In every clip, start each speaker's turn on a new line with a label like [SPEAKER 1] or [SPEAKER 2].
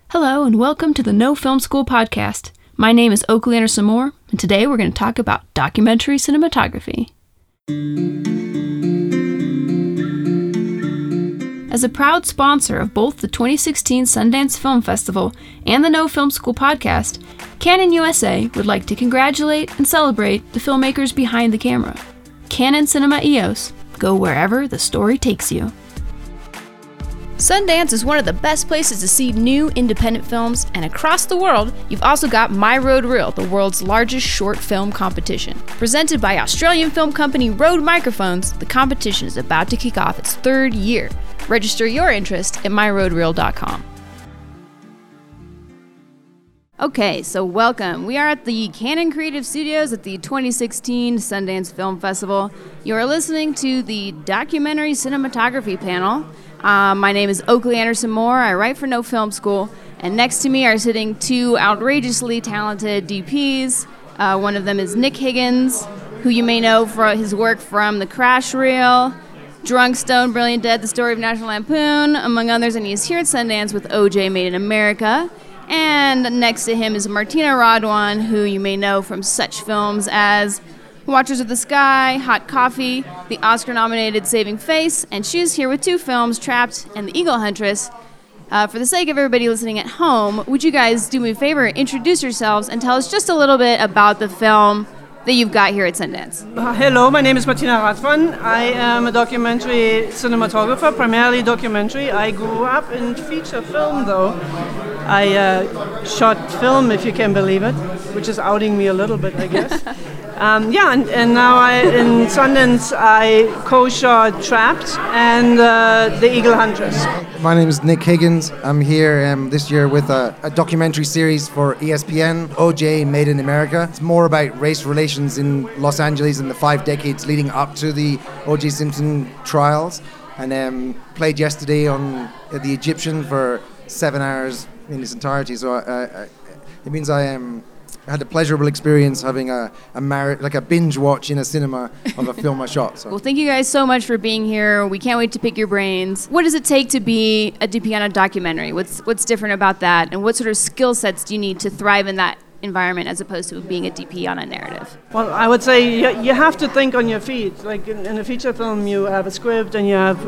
[SPEAKER 1] Hello and welcome to the No Film School podcast. My name is Oakley Anderson Moore, and today we're going to talk about documentary cinematography. As a proud sponsor of both the 2016 Sundance Film Festival and the No Film School podcast, Canon USA would like to congratulate and celebrate the filmmakers behind the camera. Canon Cinema EOS, go wherever the story takes you. Sundance is one of the best places to see new independent films, and across the world, you've also got My Road Reel, the world's largest short film competition. Presented by Australian film company Rode Microphones, the competition is about to kick off its third year. Register your interest at myroadreel.com. Okay, so welcome. We are at the Canon Creative Studios at the 2016 Sundance Film Festival. You are listening to the Documentary Cinematography panel. My name is Oakley Anderson Moore. I write for No Film School, and next to me are sitting two outrageously talented DPs. One of them is Nick Higgins, who you may know for his work from The Crash Reel, Drunk, Stoned, Brilliant, Dead, The Story of National Lampoon, among others, and he is here at Sundance with OJ Made in America. And next to him is Martina Radwan, who you may know from such films as Watchers of the Sky, Hot Coffee, the Oscar-nominated Saving Face, and she's here with two films, Trapped and The Eagle Huntress. For the sake of everybody listening at home, would you guys do me a favor, introduce yourselves, and tell us just a little bit about the film that you've got here at Sundance?
[SPEAKER 2] Hello, my name is Martina Radwan. I am a documentary cinematographer, primarily documentary. I grew up in feature film, though. I shot film, if you can believe it, which is outing me a little bit, I guess. And now in Sundance I co-shot Trapped and The Eagle Huntress.
[SPEAKER 3] My name is Nick Higgins. I'm here this year with a documentary series for ESPN, OJ Made in America. It's more about race relations in Los Angeles in the 5 decades leading up to the O.J. Simpson trials, and played yesterday on The Egyptian for 7 hours in its entirety. So it means I had a pleasurable experience having a binge watch in a cinema of a film I shot. So.
[SPEAKER 1] Well, thank you guys so much for being here. We can't wait to pick your brains. What does it take to be a DP on a documentary? What's different about that? And what sort of skill sets do you need to thrive in that environment as opposed to being a DP on a narrative?
[SPEAKER 2] Well, I would say you have to think on your feet. Like in a feature film, you have a script and you have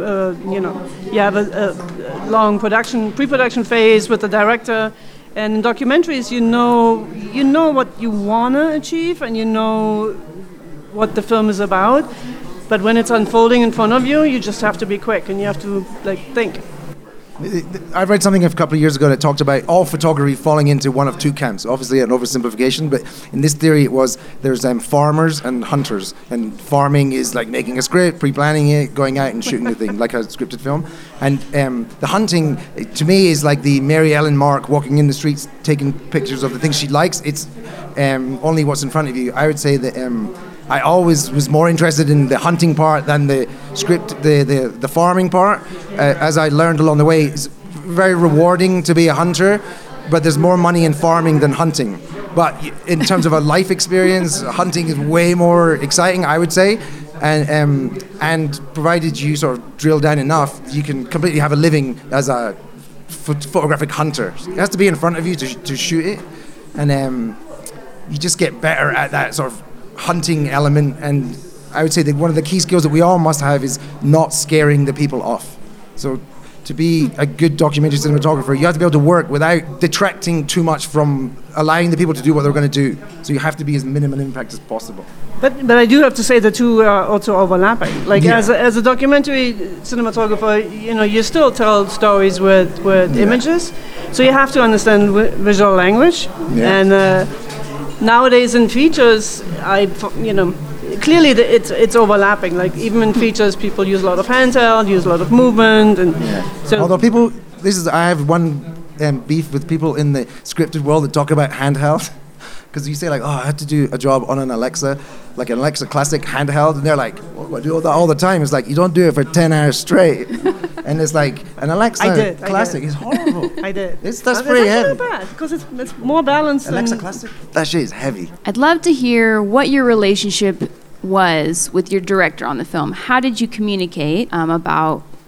[SPEAKER 2] a long pre-production phase with the director. And in documentaries, you know what you want to achieve and you know what the film is about. But when it's unfolding in front of you, you just have to be quick and you have to think.
[SPEAKER 3] I read something a couple of years ago that talked about all photography falling into one of two camps. Obviously an oversimplification, but in this theory there's farmers and hunters. And farming is like making a script, pre-planning it, going out and shooting the thing, like a scripted film. And the hunting, to me, is like the Mary Ellen Mark walking in the streets, taking pictures of the things she likes. It's only what's in front of you. I would say that I always was more interested in the hunting part than the script, the farming part. As I learned along the way, it's very rewarding to be a hunter, but there's more money in farming than hunting. But in terms of a life experience, hunting is way more exciting, I would say. And provided you sort of drill down enough, you can completely have a living as a photographic hunter. It has to be in front of you to shoot it, and you just get better at that sort of hunting element. And I would say that one of the key skills that we all must have is not scaring the people off. So to be a good documentary cinematographer, you have to be able to work without detracting too much from allowing the people to do what they're going to do. So you have to be as minimal impact as possible.
[SPEAKER 2] But I do have to say the two are also overlapping. As a documentary cinematographer, you still tell stories with images, so you have to understand visual language. Yeah. And nowadays in features, clearly it's overlapping. Like even in features, people use a lot of handheld, use a lot of movement, and so.
[SPEAKER 3] Although I have one beef with people in the scripted world that talk about handheld. Because you say I had to do a job on an Alexa, like an Alexa Classic handheld, and they're like, I do that all the time. It's like, you don't do it for 10 hours straight. And it's like, an Alexa Classic is horrible.
[SPEAKER 2] I did.
[SPEAKER 3] That's pretty heavy.
[SPEAKER 2] It's not bad, because it's more balanced.
[SPEAKER 3] Alexa Classic? That shit is heavy.
[SPEAKER 1] I'd love to hear what your relationship was with your director on the film. How did you communicate about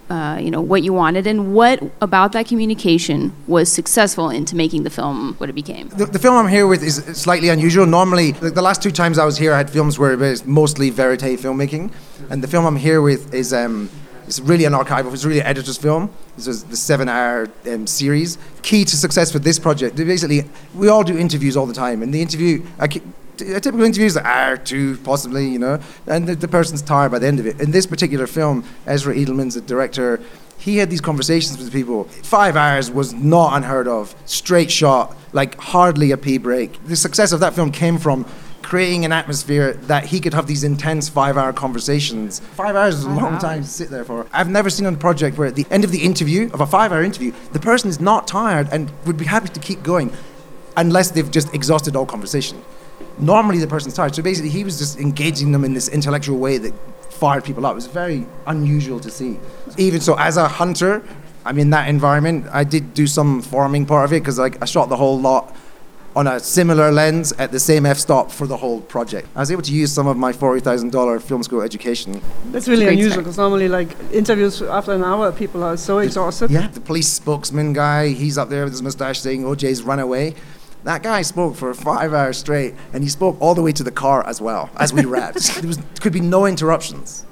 [SPEAKER 1] what you wanted, and what about that communication was successful into making the film what it became?
[SPEAKER 3] The film I'm here with is slightly unusual. Normally, the last 2 times I was here, I had films where it was mostly verite filmmaking, and the film I'm here with is it's really an archival. It's really an editor's film. This is the 7-hour series. Key to success for this project. Basically, we all do interviews all the time, and the interview. A typical interview is an hour, 2, possibly, and the person's tired by the end of it. In this particular film, Ezra Edelman's the director. He had these conversations with people. 5 hours was not unheard of. Straight shot, like hardly a pee break. The success of that film came from creating an atmosphere that he could have these intense 5-hour conversations. 5 hours is a long time to sit there for. I've never seen on a project where at the end of the interview, of a 5-hour interview, the person is not tired and would be happy to keep going unless they've just exhausted all conversation. Normally the person's tired. So basically he was just engaging them in this intellectual way that fired people up. It was very unusual to see. Even so, as a hunter, I'm in that environment. I did do some farming part of it because I shot the whole lot on a similar lens at the same f-stop for the whole project. I was able to use some of my $40,000 film school education.
[SPEAKER 2] That's really unusual because normally interviews after an hour people are so exhausted.
[SPEAKER 3] Yeah, the police spokesman guy, he's up there with his mustache saying OJ's run away. That guy spoke for 5 hours straight, and he spoke all the way to the car as well, as we wrapped. Could be no interruptions.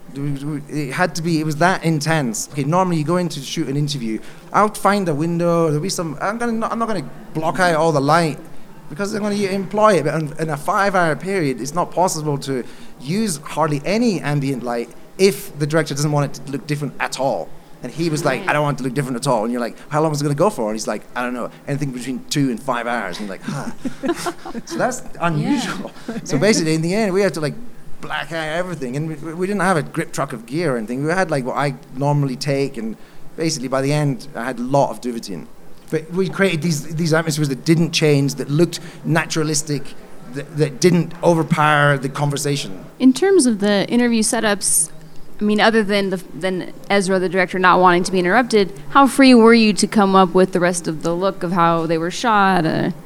[SPEAKER 3] It was that intense. Okay, normally you go in to shoot an interview, I'll find a window, there'll be I'm not going to block out all the light, because I'm going to employ it, but in a 5-hour period, it's not possible to use hardly any ambient light if the director doesn't want it to look different at all. And he was like, I don't want it to look different at all. And you're like, how long is it going to go for? And he's like, I don't know, anything between 2 and 5 hours. And you're like, So that's unusual. Yeah. So basically, in the end, we had to black out everything. And we didn't have a grip truck of gear or anything. We had what I normally take. And basically, by the end, I had a lot of Duvitine. But we created these atmospheres that didn't change, that looked naturalistic, that didn't overpower the conversation.
[SPEAKER 1] In terms of the interview setups, I mean, other than Ezra, the director, not wanting to be interrupted, how free were you to come up with the rest of the look of how they were shot?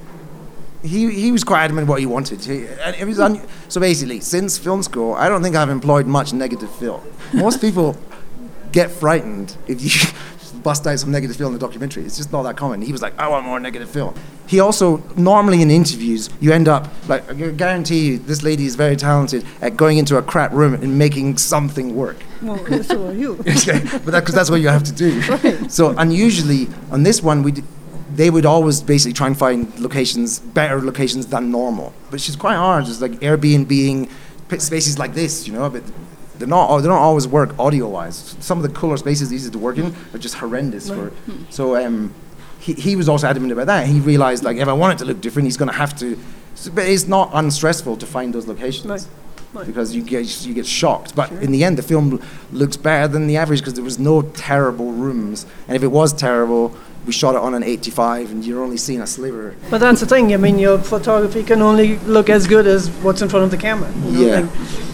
[SPEAKER 3] He was quite adamant what he wanted. So basically, since film school, I don't think I've employed much negative film. Most people get frightened if you bust out some negative film in a documentary. It's just not that common. He was like, I want more negative film. He also, normally in interviews, you end up, I guarantee you, this lady is very talented at going into a crap room and making something work.
[SPEAKER 2] Well, so are you.
[SPEAKER 3] But because that's what you have to do. Right. So unusually, on this one, they would always basically try and find better locations than normal. But she's quite hard. It's like Airbnb-ing spaces like this, but they don't always work audio-wise. Some of the cooler spaces easy to work in are just horrendous. Right. So he was also adamant about that. He realized, if I want it to look different, he's going to have to. But it's not unstressful to find those locations. Right. Because you get shocked. But in the end, the film looks better than the average because there was no terrible rooms. And if it was terrible, we shot it on an 85, and you're only seeing a sliver.
[SPEAKER 2] But that's the thing. I mean, your photography can only look as good as what's in front of the camera.
[SPEAKER 3] Yeah.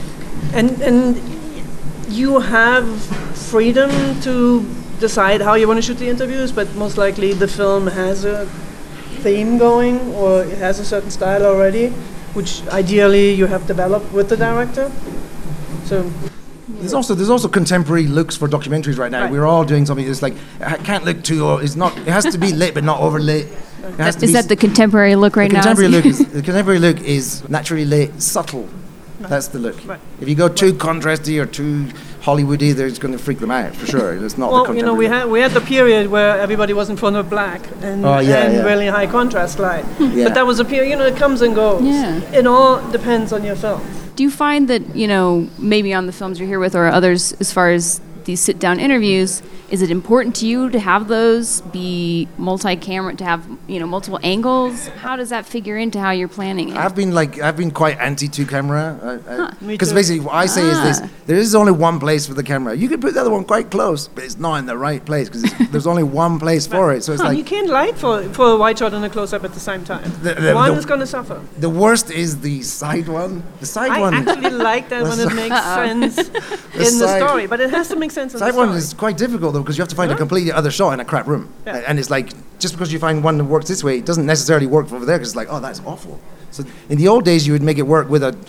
[SPEAKER 2] And you have freedom to decide how you want to shoot the interviews, but most likely the film has a theme going, or it has a certain style already, which ideally you have developed with the director. So
[SPEAKER 3] there's also contemporary looks for documentaries right now. Right. We're all doing something that's it can't look too. It has to be lit but not overlit.
[SPEAKER 1] Is that the contemporary look right now?
[SPEAKER 3] The contemporary look is naturally lit, subtle. That's the look. Right. If you go too contrasty or too Hollywoody, they're just going to freak them out for sure. It's not the contemporary.
[SPEAKER 2] we had the period where everybody was in front of black and really high contrast light. Yeah. But that was a period. It comes and goes. Yeah. It all depends on your film.
[SPEAKER 1] Do you find that maybe on the films you're here with or others, as far as these sit-down interviews, is it important to you to have those be multi-camera, to have multiple angles? How does that figure into how you're planning it?
[SPEAKER 3] I've been quite anti two camera because basically what I say is this: there is only one place for the camera. You can put the other one quite close, but it's not in the right place because there's only one place for it. So it's
[SPEAKER 2] you can't light for a wide shot and a close-up at the same time. One is going to suffer.
[SPEAKER 3] The worst is the side one. The side one.
[SPEAKER 2] I actually like that when it makes sense in the story, but it has to make sense in the story.
[SPEAKER 3] Side one is quite difficult though, because you have to find a completely other shot in a crap room. Yeah. And it's like, just because you find one that works this way, it doesn't necessarily work over there, because it's like, oh, that's awful. So in the old days, you would make it work with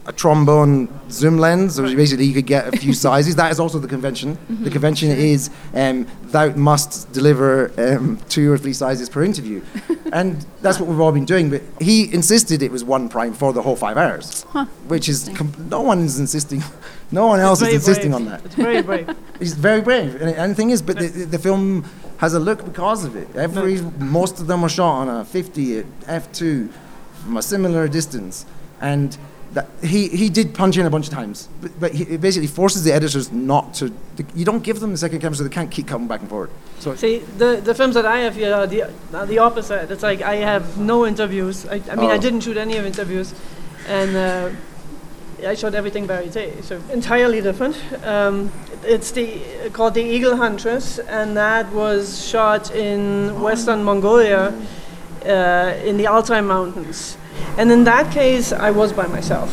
[SPEAKER 3] a trombone zoom lens, so basically you could get a few sizes. That is also the convention. The convention is thou must deliver 2 or 3 sizes per interview. And that's what we've all been doing, but he insisted it was 1 prime for the whole 5 hours, which is, no one is insisting, no one else is insisting on that.
[SPEAKER 2] It's very brave.
[SPEAKER 3] He's very brave, and the thing is, but the film has a look because of it. Most of them were shot on a 50 at f2 from a similar distance, and that he did punch in a bunch of times, but it basically forces the editors not to. You don't give them the second camera, so they can't keep coming back and forward. So
[SPEAKER 2] see, the films that I have here are the opposite. It's like I have no interviews. I mean, I didn't shoot any of interviews, and I shot everything verite, so entirely different. It's called The Eagle Huntress, and that was shot in western Mongolia, in the Altai Mountains. And in that case, I was by myself.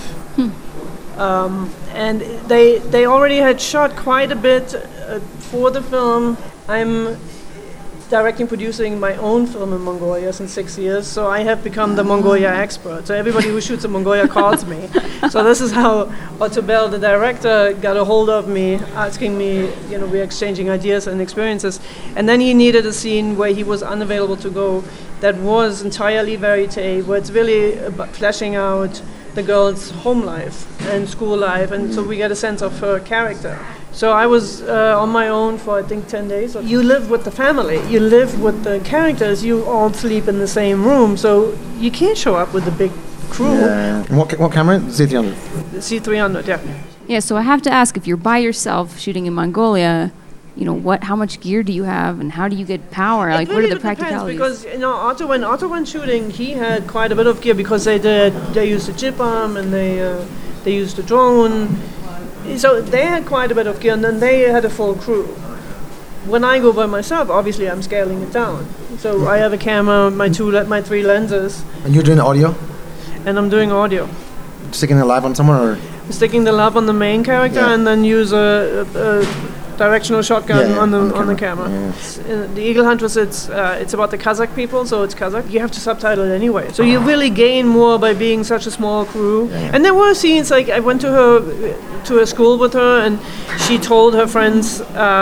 [SPEAKER 2] And they already had shot quite a bit for the film. I'm directing, producing my own film in Mongolia since 6 years, so I have become the Mongolia expert. So everybody who shoots in Mongolia calls me. So this is how Otto Bell, the director, got a hold of me, asking me, we're exchanging ideas and experiences. And then he needed a scene where he was unavailable to go that was entirely verite, where it's really about fleshing out the girl's home life and school life, and so we get a sense of her character. So I was on my own for, I think, 10 days. You live with the family, you live with the characters, you all sleep in the same room, so you can't show up with a big crew.
[SPEAKER 3] Yeah. And what camera? C300?
[SPEAKER 2] C300, yeah.
[SPEAKER 1] Yeah, so I have to ask, if you're by yourself shooting in Mongolia, how much gear do you have, and how do you get power? Like, what are the practicalities?
[SPEAKER 2] Because when Otto went shooting, he had quite a bit of gear because they used the chip arm and they used the drone, so they had quite a bit of gear, and then they had a full crew. When I go by myself, obviously I'm scaling it down. So I have a camera, my 3 lenses.
[SPEAKER 3] And you're doing audio?
[SPEAKER 2] And I'm doing audio.
[SPEAKER 3] Sticking it live on somewhere, or?
[SPEAKER 2] Sticking the lav on the main character, and then use a directional shotgun on the camera. Yeah. The Eagle Huntress, it's about the Kazakh people, so it's Kazakh. You have to subtitle it anyway. So you really gain more by being such a small crew. Yeah. And there were scenes, like I went to a school with her, and she told her friends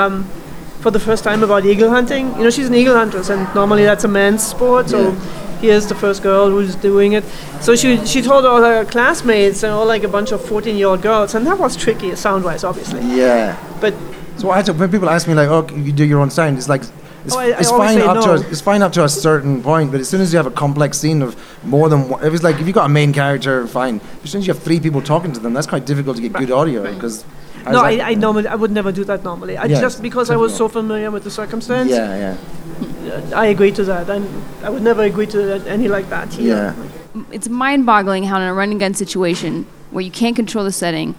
[SPEAKER 2] for the first time about eagle hunting. She's an eagle huntress, and normally that's a man's sport, so here's the first girl who's doing it. So she told all her classmates, and all like a bunch of 14-year-old girls, and that was tricky sound-wise, obviously.
[SPEAKER 3] Yeah.
[SPEAKER 2] But
[SPEAKER 3] so when people ask me, like, oh, you do your own sound, it's like, it's fine up to a certain point, but as soon as you have a complex scene of more than one, it was like, if you got a main character, fine. As soon as you have 3 people talking to them, that's quite difficult to get good audio, because...
[SPEAKER 2] I would never do that normally. Just because I was so familiar with the circumstance.
[SPEAKER 3] Yeah.
[SPEAKER 2] I agree to that. I would never agree to any like that here.
[SPEAKER 1] Yeah. It's mind-boggling how in a run-and-gun situation where you can't control the setting,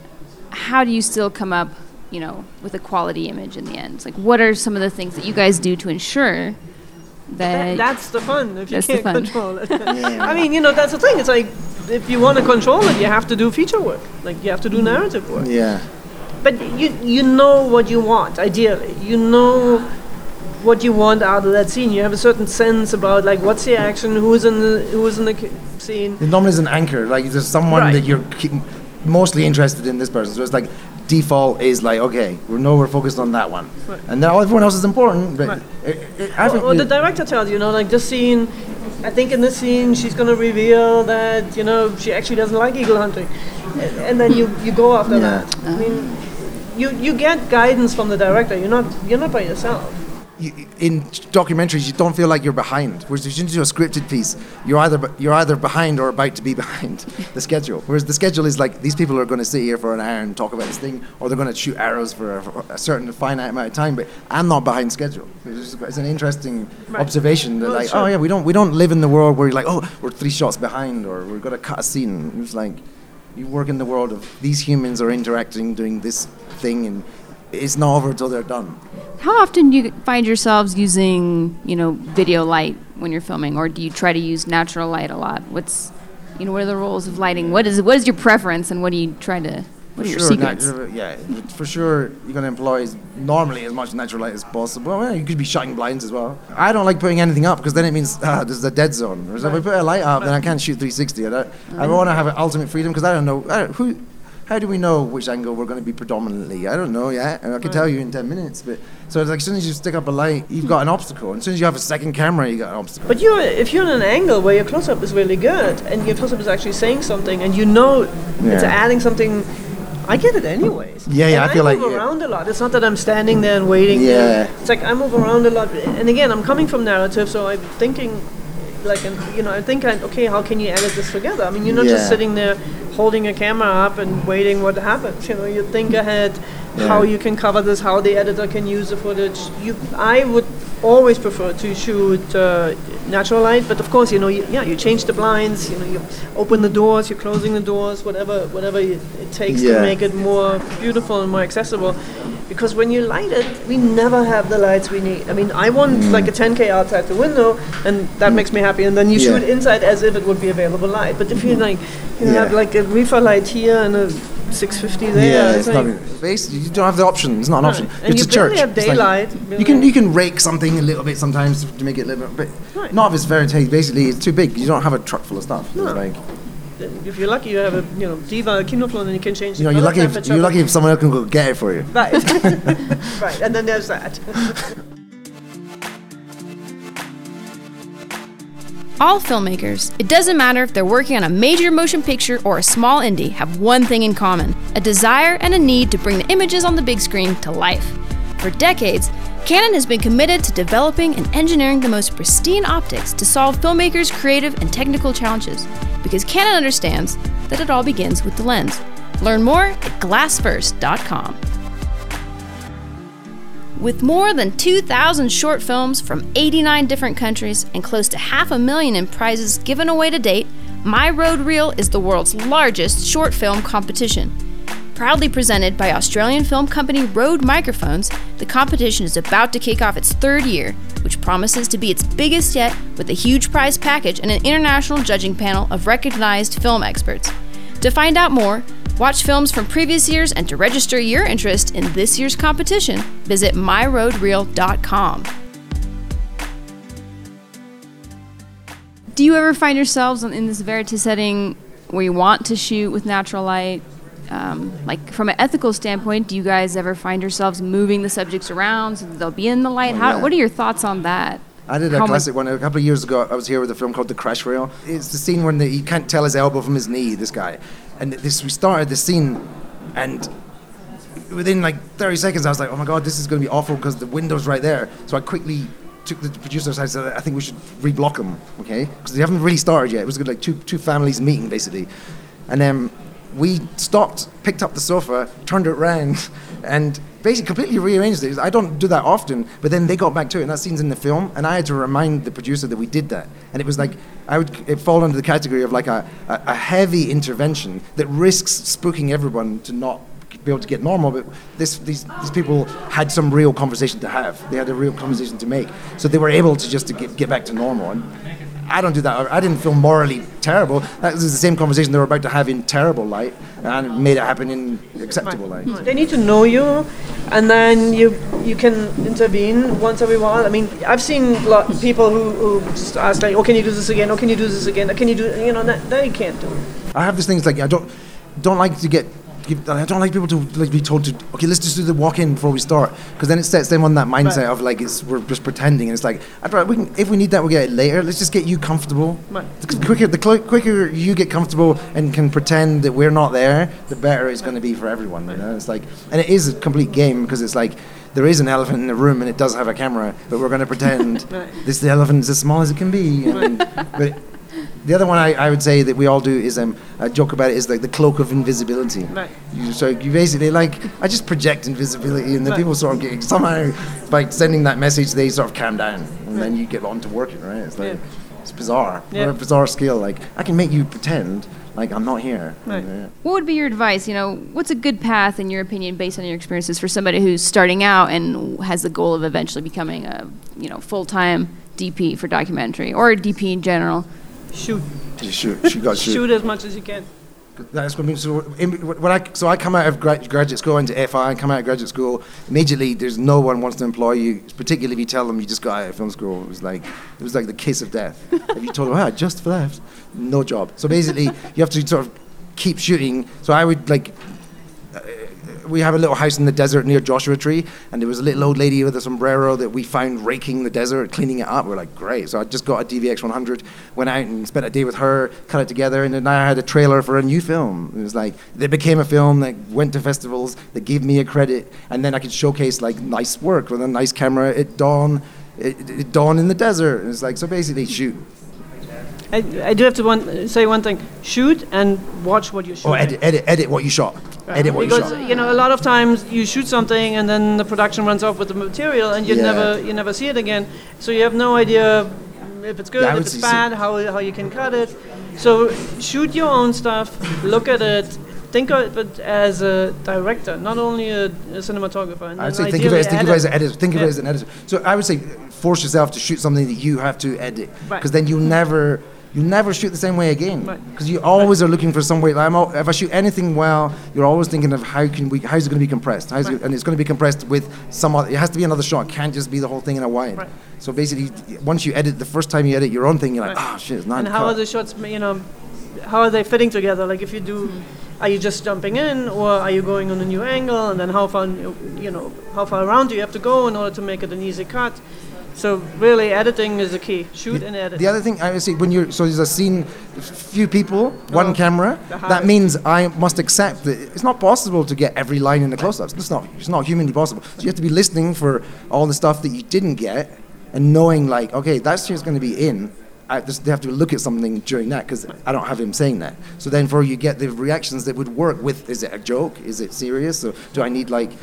[SPEAKER 1] how do you still come up, with a quality image in the end? It's like, what are some of the things that you guys do to ensure that...
[SPEAKER 2] That's the fun, if you can't control it. I mean, that's the thing. It's like, if you want to control it, you have to do feature work. Like, you have to do narrative work.
[SPEAKER 3] Yeah.
[SPEAKER 2] But you know what you want, ideally. You know what you want out of that scene. You have a certain sense about, like, what's the action, who's in the scene.
[SPEAKER 3] It normally is an anchor. Like, there's someone that you're mostly interested in this person. So it's like, default is like, okay, we're focused on that one. Right. And now everyone else is important. But
[SPEAKER 2] the director tells you, like, this scene... I think in this scene she's going to reveal that she actually doesn't like eagle hunting, and then you go after that. I mean, you get guidance from the director. You're not by yourself.
[SPEAKER 3] In documentaries, you don't feel like you're behind. Whereas if you do a scripted piece, you're either behind or about to be behind the schedule. Whereas the schedule is like, these people are going to sit here for an hour and talk about this thing, or they're going to shoot arrows for a certain finite amount of time. But I'm not behind schedule. It's an interesting observation. That we don't live in the world where you're like, oh, we're 3 shots behind, or we're going to cut a scene. It's like, you work in the world of these humans are interacting, doing this thing, and it's not over until they're done.
[SPEAKER 1] How often do you find yourselves using, video light when you're filming, or do you try to use natural light a lot? What are the roles of lighting? What is your preference, and what do you try to What are your secrets?
[SPEAKER 3] For sure, you're going to employ normally as much natural light as possible. Well, you could be shutting blinds as well. I don't like putting anything up because then it means there's a dead zone. Whereas if I put a light up, then I can't shoot 360. I want to have ultimate freedom because I don't know how do we know which angle we're going to be predominantly? I don't know yet. And I can tell you in 10 minutes. But so it's like as soon as you stick up a light, you've got an obstacle. And as soon as you have a second camera, you got an obstacle.
[SPEAKER 2] But if you're in an angle where your close-up is really good and your close-up is actually saying something and you know it's adding something, I get it anyways.
[SPEAKER 3] Yeah, I feel like...
[SPEAKER 2] I move around a lot. It's not that I'm standing there and waiting.
[SPEAKER 3] Yeah.
[SPEAKER 2] It's like I move around a lot. And again, I'm coming from narrative, so I'm thinking... how can you edit this together? I mean, you're not just sitting there holding a camera up and waiting what happens. You think ahead how you can cover this, how the editor can use the footage. I would always prefer to shoot natural light, but of course, you change the blinds, you open the doors, you're closing the doors, whatever it takes to make it more beautiful and more accessible. Because when you light it, we never have the lights we need. I mean, I want like a 10K outside the window, and that makes me happy. And then you shoot inside as if it would be available light. But if you have like a reefer light here and a 650 there,
[SPEAKER 3] it's not. Basically, you don't have the option. It's not an option.
[SPEAKER 2] And
[SPEAKER 3] it's
[SPEAKER 2] you
[SPEAKER 3] a church.
[SPEAKER 2] have daylight.
[SPEAKER 3] You can rake something a little bit sometimes to make it a little bit, but not if it's very tight. Basically, it's too big. You don't have a truck full of stuff.
[SPEAKER 2] No.
[SPEAKER 3] It's like,
[SPEAKER 2] if you're lucky, you have a Diva Kinoflon, and you can change.
[SPEAKER 3] You're lucky if someone else can go get it for you.
[SPEAKER 2] Right, right, and then there's that.
[SPEAKER 1] All filmmakers, it doesn't matter if they're working on a major motion picture or a small indie, have one thing in common: a desire and a need to bring the images on the big screen to life. For decades, Canon has been committed to developing and engineering the most pristine optics to solve filmmakers' creative and technical challenges, because Canon understands that it all begins with the lens. Learn more at glassfirst.com. With more than 2,000 short films from 89 different countries and close to 500,000 in prizes given away to date, My Road Reel is the world's largest short film competition. Proudly presented by Australian film company Rode Microphones, the competition is about to kick off its third year, which promises to be its biggest yet, with a huge prize package and an international judging panel of recognized film experts. To find out more, watch films from previous years, and to register your interest in this year's competition, visit myroadreel.com. Do you ever find yourselves in this Veritas setting where you want to shoot with natural light? Like from an ethical standpoint, do you guys ever find yourselves moving the subjects around so that they'll be in the light? What are your thoughts on that?
[SPEAKER 3] I did a classic one a couple of years ago. I was here with a film called The Crash Rail. It's the scene when he can't tell his elbow from his knee, this guy. And we started the scene, and within like 30 seconds, I was like, oh my God, this is going to be awful because the window's right there. So I quickly took the producer aside and said, I think we should reblock them, okay? Because they haven't really started yet. It was good, like two families meeting, basically. And then we stopped, picked up the sofa, turned it around, and basically completely rearranged it. I don't do that often, but then they got back to it, and that scene's in the film, and I had to remind the producer that we did that. And it was like, it fall under the category of like a heavy intervention that risks spooking everyone to not be able to get normal, but these people had some real conversation to have. They had a real conversation to make. So they were able to just to get back to normal. And I don't do that. I didn't feel morally terrible. That was the same conversation they were about to have in terrible light, and made it happen in acceptable light.
[SPEAKER 2] They need to know you, and then you can intervene once every while. I mean, I've seen people who just ask like, "Oh, can you do this again? Oh, can you do this again? Can you do?" That you can't do.
[SPEAKER 3] I have these things like I don't like to get. I don't like people to like be told to, okay, let's just do the walk-in before we start, because then it sets them on that mindset of like we're just pretending, and it's like if we need that, we'll get it later. Let's just get you comfortable. Right. The quicker you get comfortable and can pretend that we're not there, the better it's going to be for everyone. You know, it's like, and it is a complete game because it's like there is an elephant in the room and it does have a camera, but we're going to pretend the elephant is as small as it can be. But the other one I would say that we all do is I joke about it is like the cloak of invisibility. Right. So you basically like I just project invisibility, and then people sort of get somehow by sending that message they sort of calm down, and then you get on to working. Right? It's like it's bizarre. Yeah. What a bizarre skill. Like I can make you pretend like I'm not here. Right.
[SPEAKER 1] What would be your advice? What's a good path in your opinion, based on your experiences, for somebody who's starting out and has the goal of eventually becoming a full-time DP for documentary or a DP in general?
[SPEAKER 2] Shoot.
[SPEAKER 3] You got shoot.
[SPEAKER 2] Shoot as much as you can.
[SPEAKER 3] That's what I mean. So I come out of graduate school into FI. I come out of graduate school immediately. There's no one wants to employ you, particularly if you tell them you just got out of film school. It was like the kiss of death. If you told them, I just left, no job. So basically, you have to sort of keep shooting. So I would we have a little house in the desert near Joshua Tree, and there was a little old lady with a sombrero that we found raking the desert, cleaning it up. We're like, great. So I just got a DVX 100, went out and spent a day with her, cut it together, and then I had a trailer for a new film. It was like, it became a film that went to festivals, that gave me a credit, and then I could showcase like nice work with a nice camera at dawn, at dawn in the desert. And it's like, so basically shoot.
[SPEAKER 2] I do have to say one thing. Shoot and watch what you shoot.
[SPEAKER 3] Oh, edit what you shot. Edit what you shot.
[SPEAKER 2] Because, a lot of times you shoot something and then the production runs off with the material and you never see it again. So you have no idea if it's good, if it's bad, how you can cut it. So shoot your own stuff, look at it, think of it as a director, not only a cinematographer. And
[SPEAKER 3] I'd say think of it as an editor. Think of it as an editor. So I would say force yourself to shoot something that you have to edit, because then you never shoot the same way again, because you always are looking for some way. If I shoot anything well, you're always thinking of how's it going to be compressed, and it's going to be compressed with some other. It has to be another shot. It can't just be the whole thing in a wide. Right. So basically, once you edit, the first time you edit your own thing, you're like, shit, it's not.
[SPEAKER 2] And how are the shots? How are they fitting together? Like if you do. Are you just jumping in, or are you going on a new angle? And then how far around do you have to go in order to make it an easy cut? So really, editing is the key. Shoot and edit.
[SPEAKER 3] The other thing I would say, there's a scene, few people, one camera. That means I must accept that it's not possible to get every line in the close-ups. It's not humanly possible. So you have to be listening for all the stuff that you didn't get, and knowing like, okay, that's just going to be in. They have to look at something during that, because I don't have him saying that. So then you get the reactions that would work with, is it a joke? Is it serious? So do I need like,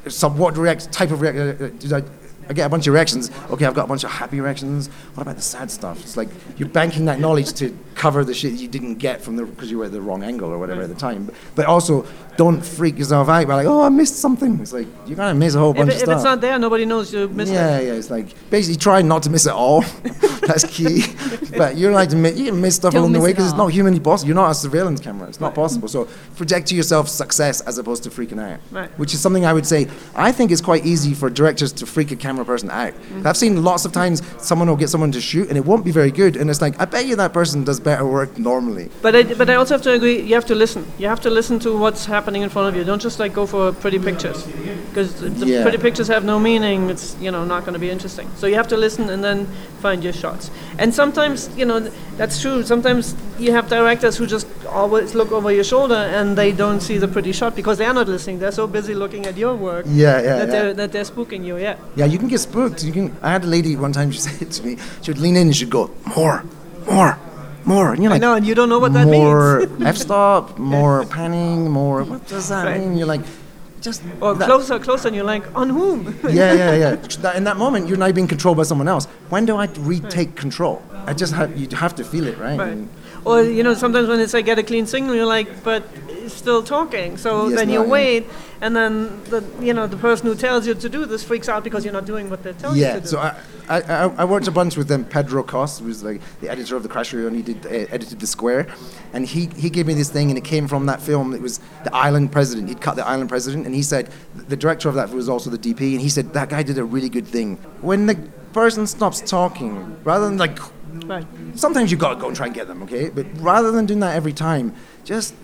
[SPEAKER 3] type of reaction? I get a bunch of reactions. Okay, I've got a bunch of happy reactions. What about the sad stuff? It's like you're banking that knowledge to cover the shit you didn't get because you were at the wrong angle or whatever at the time. But also, don't freak yourself out by like, I missed something. It's like, you're going to miss a whole bunch of stuff.
[SPEAKER 2] If it's not there, nobody knows you missed it.
[SPEAKER 3] Yeah, it's like, basically try not to miss it all. That's key. But you're like, you can miss stuff along the way because it's not humanly possible. You're not a surveillance camera. It's not possible. So project to yourself success as opposed to freaking out. Right. Which is something I would say, I think it's quite easy for directors to freak a camera person out. Mm-hmm. I've seen lots of times someone will get someone to shoot and it won't be very good. And it's like, I bet you that person does better work normally.
[SPEAKER 2] But I also have to agree, you have to listen. You have to listen to what's happening in front of you. Don't just like go for pretty pictures, because the pretty pictures have no meaning. It's not going to be interesting. So you have to listen and then find your shots. And sometimes that's true. Sometimes you have directors who just always look over your shoulder and they don't see the pretty shot because they are not listening. They're so busy looking at your work that they're spooking you.
[SPEAKER 3] Yeah, you can get spooked. I had a lady one time. She said to me, she would lean in and she'd go, more. And you're like,
[SPEAKER 2] I know, and you don't know what that means.
[SPEAKER 3] More f-stop, more panning, more. What does that mean? You're like, just
[SPEAKER 2] closer, and you're like, on whom?
[SPEAKER 3] Yeah. In that moment, you're now being controlled by someone else. When do I retake control? You have to feel it, right?
[SPEAKER 2] Or sometimes when it's like get a clean signal, you're like, but it's still talking. So then you wait, and then the person who tells you to do this freaks out because you're not doing what they're telling you to do.
[SPEAKER 3] So I worked a bunch with Pedro Cos, who was like the editor of the Crash Reel, and he edited The Square, and he gave me this thing, and it came from that film. It was The Island President. He'd cut The Island President, and he said the director of that was also the DP, and he said that guy did a really good thing. When the person stops talking, rather than like. Right. Sometimes you've got to go and try and get them, okay? But rather than doing that every time, just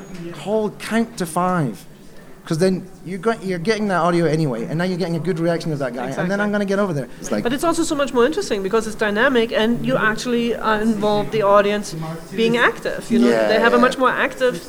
[SPEAKER 3] count to 5. Because then you're getting that audio anyway, and now you're getting a good reaction of that guy, and then I'm going to get over there.
[SPEAKER 2] But it's also so much more interesting because it's dynamic, and you actually involve the audience being active. They have a much more active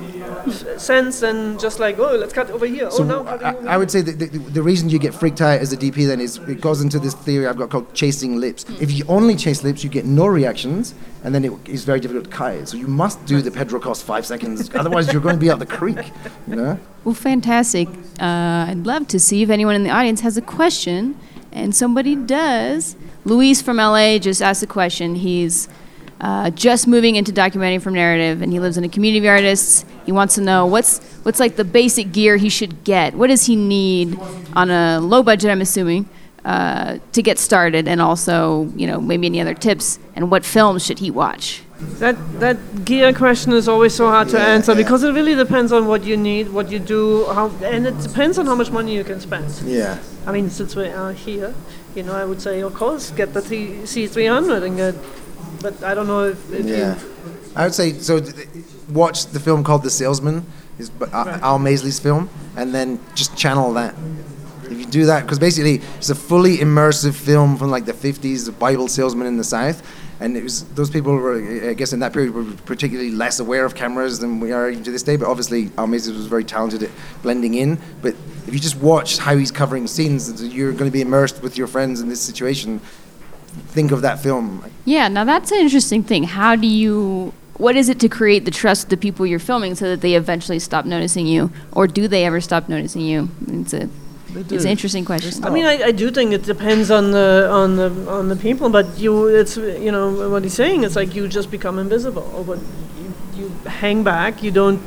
[SPEAKER 2] sense than just like, let's cut over here.
[SPEAKER 3] So I would say that the reason you get freaked out as a DP then is it goes into this theory I've got called chasing lips. If you only chase lips, you get no reactions, and then it's very difficult to cut it. So you must do the Pedro Cos 5 seconds, otherwise you're going to be up the creek.
[SPEAKER 1] Well, fantastic. I'd love to see if anyone in the audience has a question, and somebody does. Luis from LA just asked a question. He's just moving into documentary from narrative, and he lives in a community of artists. He wants to know what's like the basic gear he should get. What does he need on a low budget, I'm assuming, to get started, and also, maybe any other tips, and what films should he watch?
[SPEAKER 2] That gear question is always so hard to answer because it really depends on what you need, what you do, and it depends on how much money you can spend.
[SPEAKER 3] Yeah.
[SPEAKER 2] I mean, since we are here, I would say, of course, get the C300 and get. But I don't know if you.
[SPEAKER 3] I would say so. Watch the film called The Salesman, is Al Maisley's film, and then just channel that. If you do that, because basically it's a fully immersive film from like the 50s, the Bible salesman in the South, and it was those people were, I guess, in that period were particularly less aware of cameras than we are even to this day. But obviously, Al Maisley was very talented at blending in. But if you just watch how he's covering scenes, you're going to be immersed with your friends in this situation. Think of that film.
[SPEAKER 1] Yeah, now that's an interesting thing. What is it to create the trust with the people you're filming so that they eventually stop noticing you, or do they ever stop noticing you? It's an interesting question.
[SPEAKER 2] I mean, I do think it depends on the people, but it's what he's saying. It's like you just become invisible, but you hang back. You don't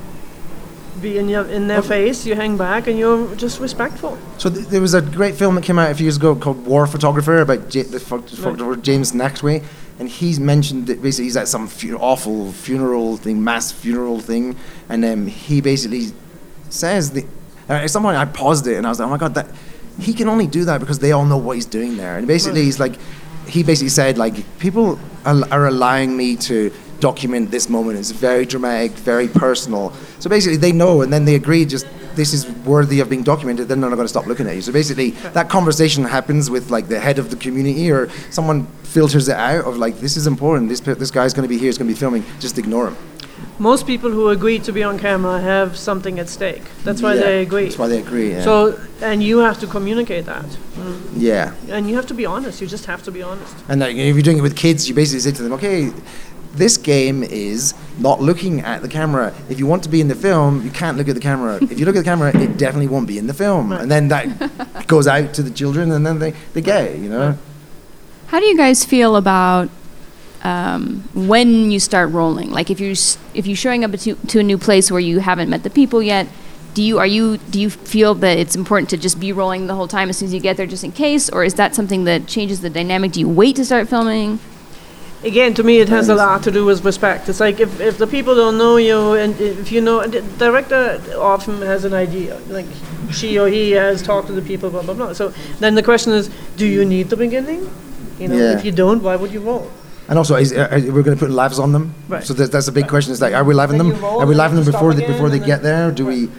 [SPEAKER 2] be in their face. You hang back, and you're just respectful.
[SPEAKER 3] So there was a great film that came out a few years ago called War Photographer about the photographer James Nachtwey, and he's mentioned that basically he's at some awful funeral thing, mass funeral thing, and he basically says that. At some point I paused it and I was like, oh my God, that he can only do that because they all know what he's doing there. And basically he basically said, like, people are allowing me to document this moment. It's very dramatic, very personal. So basically they know, and then they agree, just this is worthy of being documented, then they're not going to stop looking at you. So basically that conversation happens with like the head of the community, or someone filters it out of like, this is important, this guy's going to be here, he's going to be filming, just ignore him.
[SPEAKER 2] Most people who agree to be on camera have something at stake. That's why they agree.
[SPEAKER 3] That's why they agree, yeah.
[SPEAKER 2] So, and you have to communicate that.
[SPEAKER 3] Yeah.
[SPEAKER 2] And you have to be honest. You just have to be honest.
[SPEAKER 3] And if you're doing it with kids, you basically say to them, okay, this game is not looking at the camera. If you want to be in the film, you can't look at the camera. If you look at the camera, it definitely won't be in the film. Right. And then that goes out to the children, and then they get it, Right.
[SPEAKER 1] How do you guys feel about when you start rolling? Like if you're showing up to a new place where you haven't met the people yet, do you feel that it's important to just be rolling the whole time as soon as you get there, just in case, or is that something that changes the dynamic? Do you wait to start filming?
[SPEAKER 2] Again, to me, it has a lot to do with respect. It's like if the people don't know you, and if you know, the director often has an idea, like she or he has talked to the people, blah blah blah. So then the question is, do you need the beginning? If you don't, why would you roll?
[SPEAKER 3] And also, we're going to put lavs on them. Right. So that's a big question. Is like, are we laving them? Are we laving them before they get there? Do we?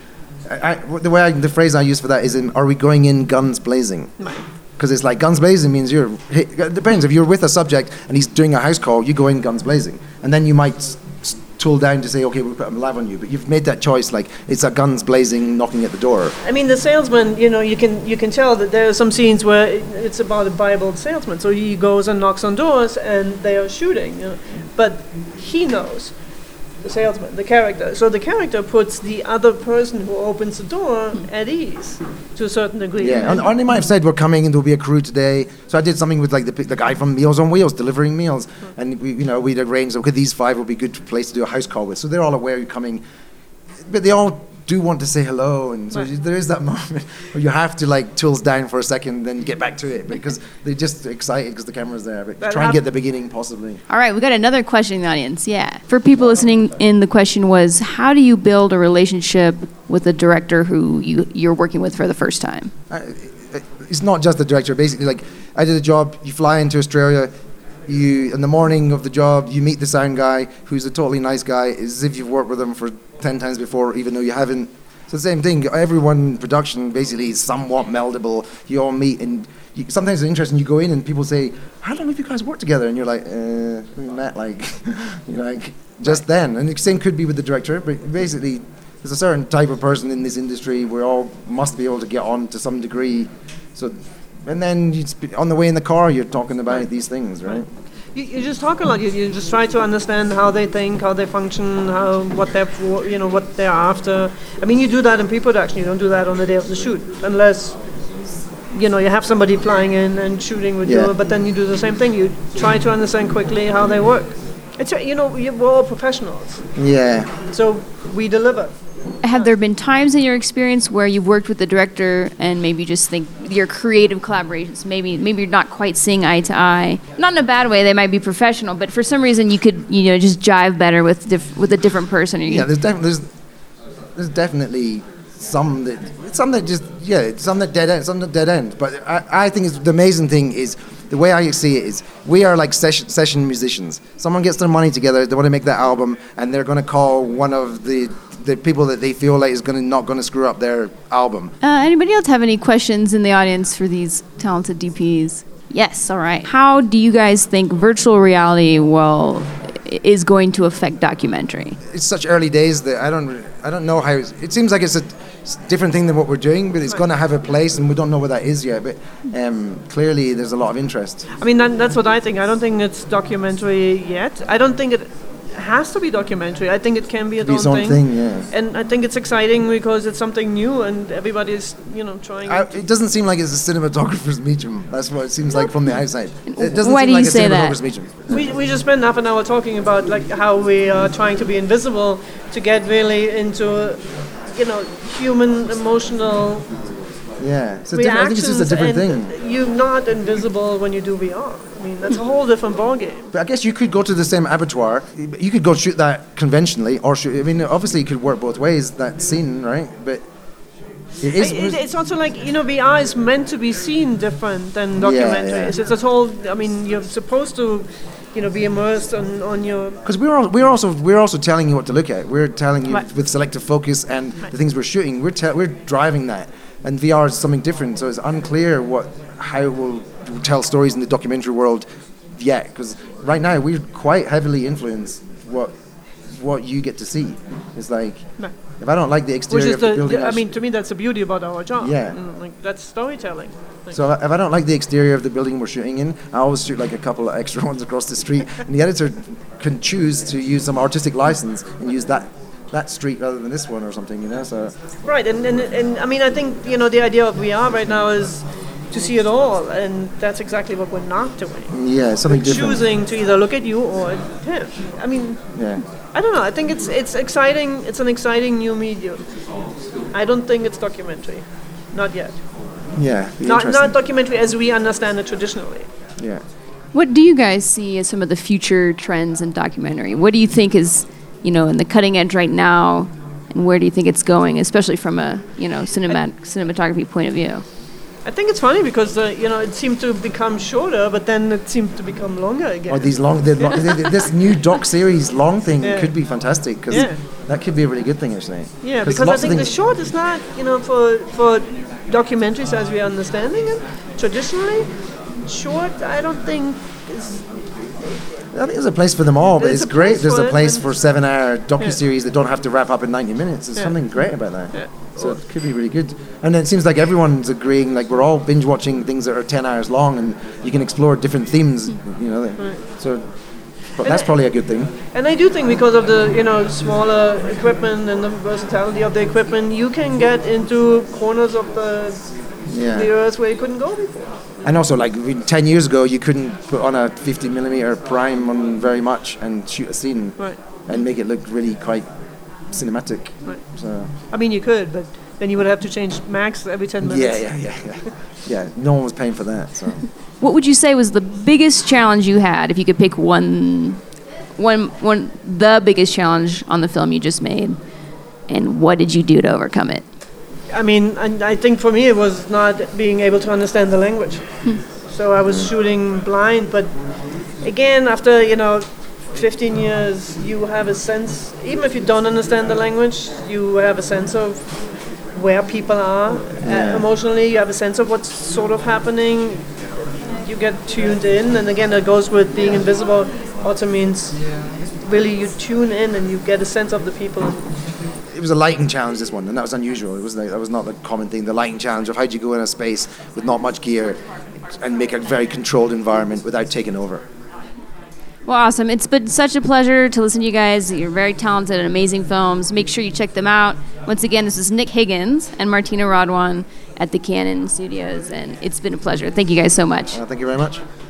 [SPEAKER 3] The phrase I use for that is, are we going in guns blazing? Because it's like guns blazing means it depends. If you're with a subject and he's doing a house call, you go in guns blazing, and then you might tool down to say, okay, we'll put a lav on you, but you've made that choice. Like it's a guns blazing, knocking at the door. I
[SPEAKER 2] mean, the salesman, you can tell that there are some scenes where it's about a Bible salesman. So he goes and knocks on doors, and they are shooting. But he knows, the salesman, the character. So the character puts the other person who opens the door at ease to a certain degree.
[SPEAKER 3] Yeah, and they might have said, we're coming and there'll be a crew today. So I did something with like the guy from Meals on Wheels delivering meals. And we'd arranged, okay, these 5 will be a good place to do a house call with. So they're all aware you're coming. But they all do want to say hello, and so there is that moment where you have to like tools down for a second, then get back to it because they're just excited because the camera's there. But try and get the beginning possibly.
[SPEAKER 1] All right, we got another question in the audience. Yeah, for people listening in, the question was, how do you build a relationship with a director who you're working with for the first time?
[SPEAKER 3] It's not just the director. Basically, like I did a job. You fly into Australia. You in the morning of the job, you meet the sound guy, who's a totally nice guy, as if you've worked with him for 10 times before, even though you haven't. So the same thing. Everyone in production basically is somewhat meldable. You all meet, and sometimes it's interesting. You go in and people say, "How long have you guys worked together?" And you're like, "We met just then." And the same could be with the director, but basically, there's a certain type of person in this industry. We all must be able to get on to some degree. So. And then on the way in the car, you're talking about these things, right?
[SPEAKER 2] You just talk a lot. You just try to understand how they think, how they function, what they're after. I mean, you do that in pre-production. You don't do that on the day of the shoot, unless you have somebody flying in and shooting with you. But then you do the same thing. You try to understand quickly how they work. It's we're all professionals.
[SPEAKER 3] Yeah.
[SPEAKER 2] So we deliver.
[SPEAKER 1] have there been times in your experience where you've worked with the director and maybe you just think your creative collaborations, maybe you're not quite seeing eye to eye? Not in a bad way, they might be professional, but for some reason you could, just jive better with a different person.
[SPEAKER 3] Yeah, there's definitely some that dead end. But I think the amazing thing is, the way I see it is, we are like session musicians. Someone gets their money together, they want to make that album, and they're going to call one of the people that they feel like is not going to screw up their album.
[SPEAKER 1] Anybody else have any questions in the audience for these talented DPs? Yes, all right. How do you guys think virtual reality is going to affect documentary?
[SPEAKER 3] It's such early days that I don't know how. It seems like it's a different thing than what we're doing, but it's going to have a place, and we don't know what that is yet. But clearly, there's a lot of interest.
[SPEAKER 2] I mean, that's what I think. I don't think it's documentary yet. I don't think it has to be documentary. I think it can be its own thing.
[SPEAKER 3] Yeah.
[SPEAKER 2] And I think it's exciting because it's something new, and everybody's trying.
[SPEAKER 3] It doesn't seem like it's a cinematographer's medium. That's what it seems like from the outside. It doesn't
[SPEAKER 1] Why
[SPEAKER 3] seem
[SPEAKER 1] do
[SPEAKER 3] like
[SPEAKER 1] you
[SPEAKER 3] a
[SPEAKER 1] say
[SPEAKER 3] cinematographer's
[SPEAKER 1] that?
[SPEAKER 3] medium.
[SPEAKER 2] We just spent half an hour talking about like how we are trying to be invisible to get really into human emotional
[SPEAKER 3] Yeah,
[SPEAKER 2] reactions.
[SPEAKER 3] I think it's just a different thing.
[SPEAKER 2] You're not invisible when you do VR. I mean, that's a whole different ballgame.
[SPEAKER 3] But I guess you could go to the same abattoir. You could go shoot that conventionally, or shoot. I mean, obviously, it could work both ways. That scene, right? But
[SPEAKER 2] it's also like VR is meant to be seen different than documentaries.
[SPEAKER 3] Yeah.
[SPEAKER 2] It's a whole. I mean, you're supposed to, be immersed on your.
[SPEAKER 3] Because we're also telling you what to look at. We're telling you with selective focus and the things we're shooting. We're driving that, and VR is something different. So it's unclear how it will tell stories in the documentary world yet. Because right now we're quite heavily influenced what you get to see. It's like.
[SPEAKER 2] Right.
[SPEAKER 3] If I don't like the exterior of the building...
[SPEAKER 2] I mean, to me, that's the beauty about our job.
[SPEAKER 3] Yeah.
[SPEAKER 2] That's storytelling.
[SPEAKER 3] So if I don't like the exterior of the building we're shooting in, I always shoot like a couple of extra ones across the street. And the editor can choose to use some artistic license and use that street rather than this one or something, so...
[SPEAKER 2] Right, and I mean, I think, the idea of VR right now is to see it all, and that's exactly what we're not doing.
[SPEAKER 3] Yeah, something
[SPEAKER 2] we're
[SPEAKER 3] different.
[SPEAKER 2] Choosing to either look at you or at him. I mean...
[SPEAKER 3] Yeah.
[SPEAKER 2] I don't know. I think it's exciting. It's an exciting new medium. I don't think it's documentary, not yet.
[SPEAKER 3] Yeah,
[SPEAKER 2] not documentary as we understand it traditionally.
[SPEAKER 3] Yeah.
[SPEAKER 1] What do you guys see as some of the future trends in documentary? What do you think is, in the cutting edge right now, and where do you think it's going, especially from a cinematography point of view?
[SPEAKER 2] I think it's funny because it seemed to become shorter, but then it seemed to become longer again.
[SPEAKER 3] Or these this new doc series long thing could be fantastic because that could be a really good thing actually.
[SPEAKER 2] Yeah, because I think the short is not for documentaries as we are understanding it traditionally. Short, I don't think is.
[SPEAKER 3] I think there's a place for them all, but it's great. There's a place for 7-hour docuseries that don't have to wrap up in 90 minutes. There's something great about that. Yeah. So it could be really good. And it seems like everyone's agreeing, like we're all binge watching things that are 10 hours long and you can explore different themes, So but that's probably a good thing.
[SPEAKER 2] And I do think because of the, smaller equipment and the versatility of the equipment, you can get into corners of the earth where you couldn't go before.
[SPEAKER 3] And also, 10 years ago, you couldn't put on a 50mm prime on very much and shoot a scene and make it look really quite cinematic.
[SPEAKER 2] Right.
[SPEAKER 3] So.
[SPEAKER 2] I mean, you could, but then you would have to change max every 10 minutes.
[SPEAKER 3] Yeah, no one was paying for that. So.
[SPEAKER 1] What would you say was the biggest challenge you had, if you could pick the biggest challenge on the film you just made, and what did you do to overcome it?
[SPEAKER 2] I mean, I think for me it was not being able to understand the language. So I was shooting blind, but again, after, 15 years, you have a sense, even if you don't understand the language, you have a sense of where people are emotionally, you have a sense of what's sort of happening, you get tuned in, and again, that goes with being invisible, also means really you tune in and you get a sense of the people.
[SPEAKER 3] It was a lighting challenge, this one, and that was unusual. That was not the common thing. The lighting challenge of how do you go in a space with not much gear and make a very controlled environment without taking over.
[SPEAKER 1] Well, awesome. It's been such a pleasure to listen to you guys. You're very talented and amazing films. Make sure you check them out. Once again, this is Nick Higgins and Martina Radwan at the Canon Studios, and it's been a pleasure. Thank you guys so much.
[SPEAKER 3] Thank you very much.